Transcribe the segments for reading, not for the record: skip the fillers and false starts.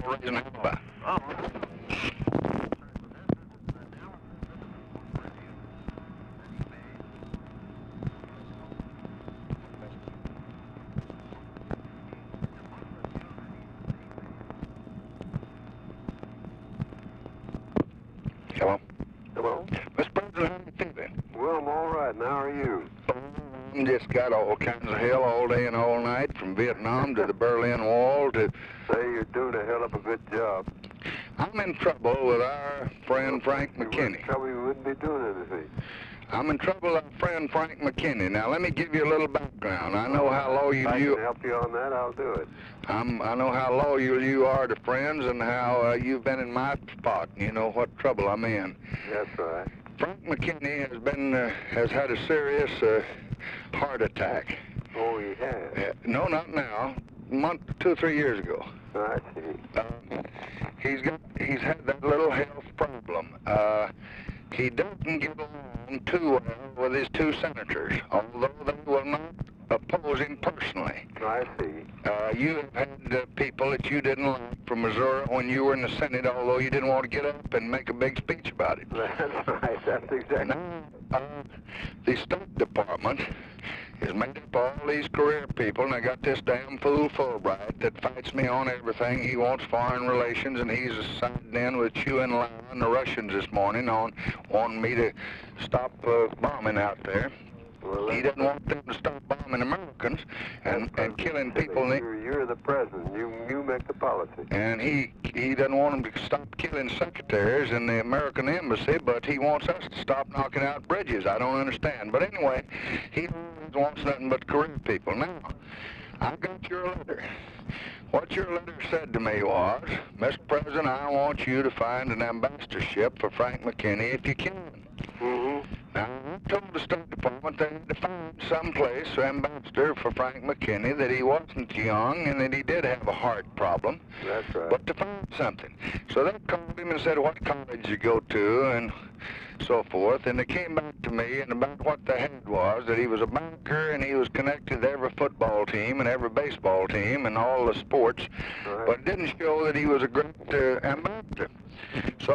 raising hell. Hello? Hello? Mr. President, how you feeling? Well, I'm all right. Now, how are you? Just got all kinds of hell all day and all night, from Vietnam to the Berlin Wall to... Say you're doing a hell of a good job. I'm in trouble with our friend Frank McKinney. Trouble you wouldn't be doing anything. I'm in trouble with our friend Frank McKinney. Now, let me give you a little background. I know how loyal I can help you on that. I'll do it. I know how loyal you are to friends and how you've been in my spot. You know what trouble I'm in. That's right. Frank McKinney has had a serious heart attack. Oh, he has? No, not now. 2 or 3 years ago. I see. He's had that little health problem. He doesn't get along too well with his 2 senators, although they will not oppose him personally. I see. You have had people that you didn't like from Missouri when you were in the Senate, although you didn't want to get up and make a big speech about it. That's right. That's exactly. Now, the State Department is made up of all these career people, and I got this damn fool Fulbright that fights me on everything. He wants foreign relations, and he's siding in with Chu Enlai and the Russians this morning on wanting me to stop bombing out there. Well, he doesn't want them to stop bombing Americans and killing people. You're the president. You make the policy. And he doesn't want them to stop killing secretaries in the American embassy, but he wants us to stop knocking out bridges. I don't understand. But anyway, he wants nothing but career people. Now, I got your letter. What your letter said to me was, Mr. President, I want you to find an ambassadorship for Frank McKinney if you can. Mm-hmm. Now, I told the State Department they had to find someplace, an ambassador for Frank McKinney, that he wasn't young and that he did have a heart problem. That's right. But to find something. So they called him and said, what college you go to, and so forth. And they came back to me, and about what they had was that he was a banker and he was connected to every football team and every baseball team and all the sports. Right. But it didn't show that he was a great ambassador. So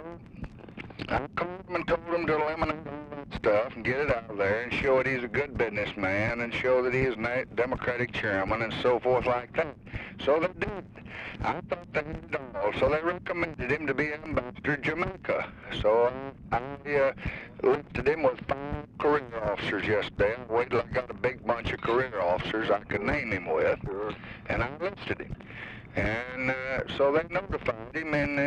I called him and told him to eliminate all that stuff and get it out of there and show that he's a good businessman and show that he is a Democratic chairman and so forth like that. So they did. I thought they had it all. So they recommended him to be ambassador to Jamaica. So I lifted him with 5 career officers yesterday. I waited till I got a big bunch of career officers I could name him with, and I listed him. And so they notified him, and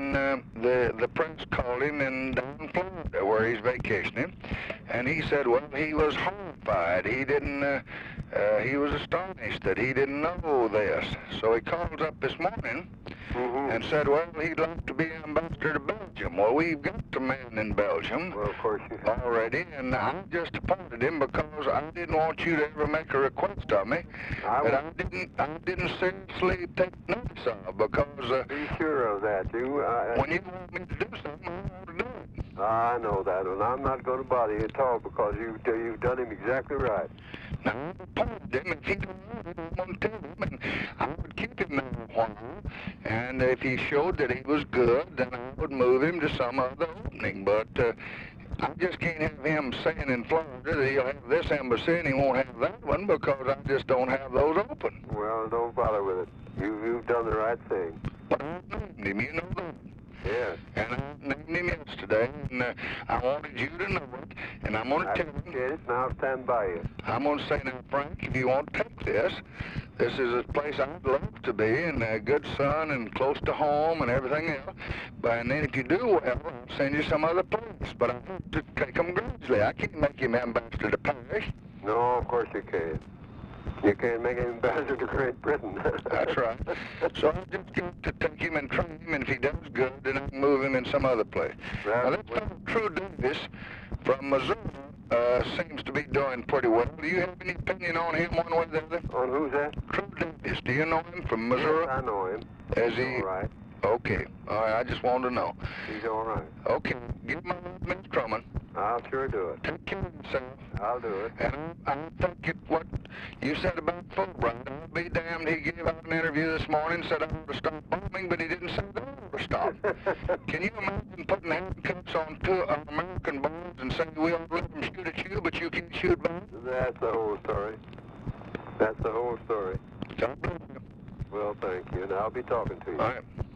the press called him in down Florida where he's vacationing, and he said, well, he was horrified. He didn't. He was astonished that he didn't know this. So he called up this morning and said, well, he'd like to be ambassador to Belgium. Well, we've got the man in Belgium already, and I just appointed him because I didn't want you to ever make a request of me that I didn't seriously take notice of, because be sure of that. when you want me to do something, I want to do it. I know that, and I'm not going to bother you at all because you've done him exactly right. Now, I appointed him, if he didn't know it, I wouldn't tell him, and I would keep him there a while, and if he showed that he was good, then I would move him to some other opening, but I just can't have him saying in Florida that he'll have this embassy and he won't have that one because I just don't have those open. Well, don't bother with it. You've done the right thing. But I named him, you know that. Yes. And I named him yesterday, and I wanted you to know it, and I'm going to tell him. Get it, and I'll stand by you. I'm going to say now, Frank, if you want to take this, this is a place I'd love to be, and a good son, and close to home, and everything else. And then if you do well, I'll send you some other place. But I have to take him gradually. I can't make him ambassador to Paris. No, of course you can't. You can't make him ambassador to Great Britain. That's right. So I just got to take him and train him, and if he does good, then I can move him in some other place. Now, that fellow True Davis from Missouri seems to be doing pretty well. Do you have any opinion on him one way or the other? On who's that? True Davis. Do you know him from Missouri? Yes, I know him. Is he? All right. Okay. All right, I just wanted to know. He's all right. Okay. Give my Miss Drummond. I'll sure do it. Take care of yourself. I'll do it. And I think it what you said about Fulbright. I'll be damned. He gave out an interview this morning, said I ought to stop bombing thing, but he didn't say the order to stop. Can you imagine putting handcuffs on two American boys and saying we all let them shoot at you, but you can't shoot back? That's the whole story. That's the whole story. God bless you. Well, thank you, and I'll be talking to you. All right.